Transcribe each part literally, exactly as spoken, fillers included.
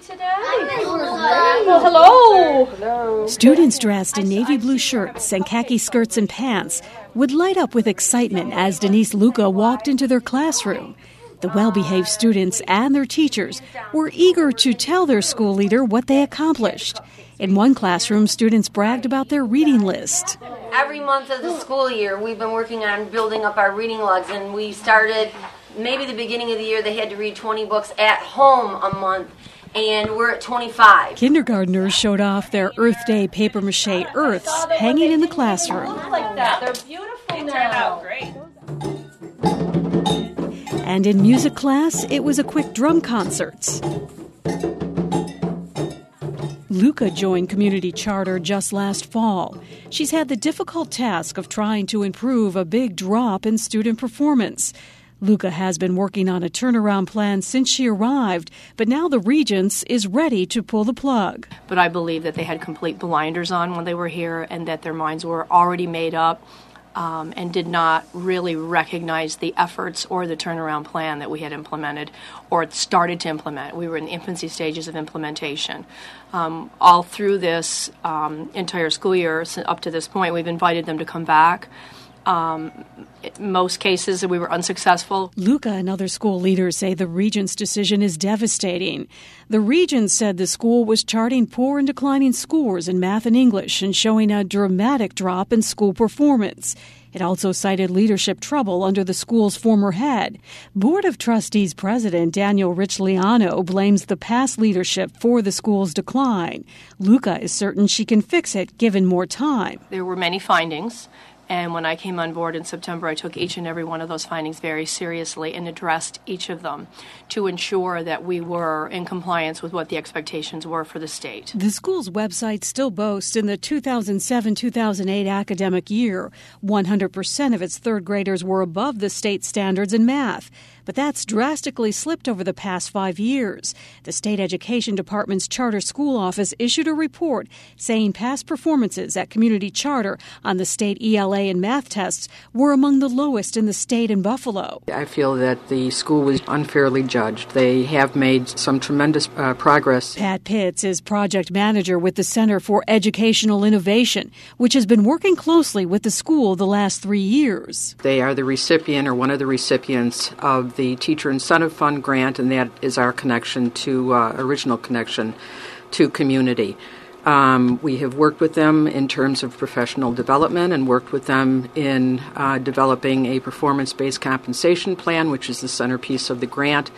today? Well, hello. Hello. Students dressed in navy blue shirts and khaki skirts and pants would light up with excitement as Denise Luca walked into their classroom. The well-behaved students and their teachers were eager to tell their school leader what they accomplished. In one classroom, students bragged about their reading list. Every month of the school year, we've been working on building up our reading logs, and we started maybe the beginning of the year they had to read twenty books at home a month, and we're at twenty-five. Kindergartners showed off their Earth Day papier-mâché Earths hanging in the classroom. Like that. They're beautiful now. Turned out great. And in music class, it was a quick drum concert. Luca joined Community Charter just last fall. She's had the difficult task of trying to improve a big drop in student performance. Luca has been working on a turnaround plan since she arrived, but now the Regents is ready to pull the plug. But I believe that they had complete blinders on when they were here and that their minds were already made up um, and did not really recognize the efforts or the turnaround plan that we had implemented or started to implement. We were in the infancy stages of implementation. Um, all through this um, entire school year up to this point, we've invited them to come back. Um, in most cases, we were unsuccessful. Luca and other school leaders say the Regents' decision is devastating. The Regents said the school was charting poor and declining scores in math and English and showing a dramatic drop in school performance. It also cited leadership trouble under the school's former head. Board of Trustees President Daniel Riccioliano blames the past leadership for the school's decline. Luca is certain she can fix it given more time. There were many findings. And when I came on board in September, I took each and every one of those findings very seriously and addressed each of them to ensure that we were in compliance with what the expectations were for the state. The school's website still boasts in the two thousand seven two thousand eight academic year, one hundred percent of its third graders were above the state standards in math. But that's drastically slipped over the past five years. The State Education Department's Charter School Office issued a report saying past performances at Community Charter on the state E L A and math tests were among the lowest in the state in Buffalo. I feel that the school was unfairly judged. They have made some tremendous uh, progress. Pat Pitts is project manager with the Center for Educational Innovation, which has been working closely with the school the last three years. They are the recipient or one of the recipients of the Teacher Incentive Fund grant, and that is our connection to, uh, original connection to community. Um, we have worked with them in terms of professional development and worked with them in uh, developing a performance-based compensation plan, which is the centerpiece of the grant.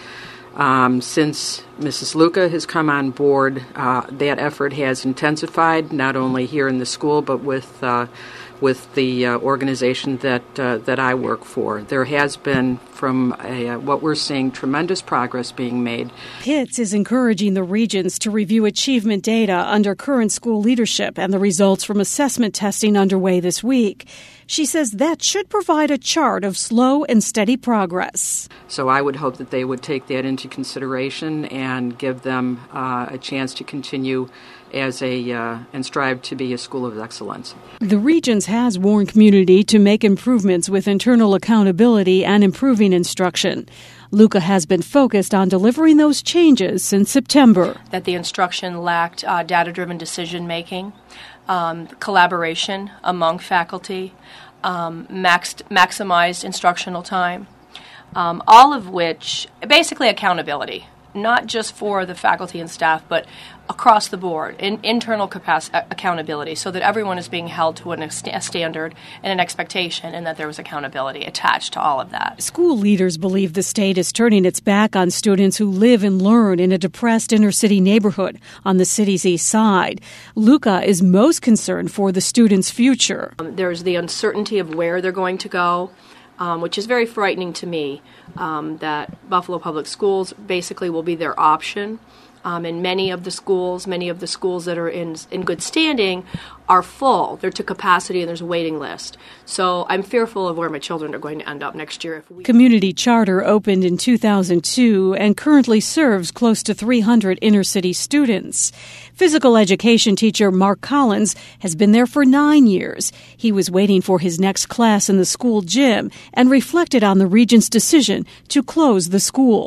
Um, since Missus Luca has come on board, uh, that effort has intensified, not only here in the school, but with uh, with the uh, organization that uh, that I work for. There has been, from a, uh, what we're seeing, tremendous progress being made. Pitts is encouraging the Regents to review achievement data under current school leadership and the results from assessment testing underway this week. She says that should provide a chart of slow and steady progress. So I would hope that they would take that into consideration and give them uh, a chance to continue as a uh, and strive to be a school of excellence. The Regents has warned community to make improvements with internal accountability and improving instruction. Luca has been focused on delivering those changes since September. That the instruction lacked uh, data-driven decision-making, um, collaboration among faculty, um, maxed, maximized instructional time, um, all of which, basically accountability, not just for the faculty and staff, but across the board, in internal capacity, accountability, so that everyone is being held to an, a standard and an expectation, and that there was accountability attached to all of that. School leaders believe the state is turning its back on students who live and learn in a depressed inner-city neighborhood on the city's east side. Luca is most concerned for the students' future. Um, there's the uncertainty of where they're going to go, Um, which is very frightening to me, um, that Buffalo Public Schools basically will be their option. Um, and many of the schools, many of the schools that are in in good standing are full. They're to capacity and there's a waiting list. So I'm fearful of where my children are going to end up next year. If we Community Charter opened in two thousand two and currently serves close to three hundred inner-city students. Physical education teacher Mark Collins has been there for nine years. He was waiting for his next class in the school gym and reflected on the Regents' decision to close the school.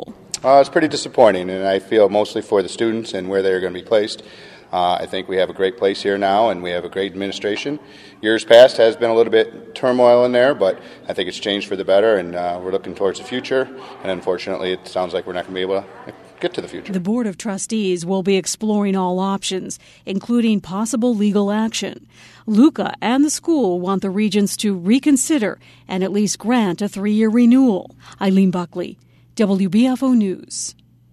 Uh, it's pretty disappointing, and I feel mostly for the students and where they're going to be placed. Uh, I think we have a great place here now, and we have a great administration. Years past has been a little bit turmoil in there, but I think it's changed for the better, and uh, we're looking towards the future. And unfortunately, it sounds like we're not going to be able to get to the future. The Board of Trustees will be exploring all options, including possible legal action. Luca and the school want the Regents to reconsider and at least grant a three-year renewal. Eileen Buckley, W B F O News.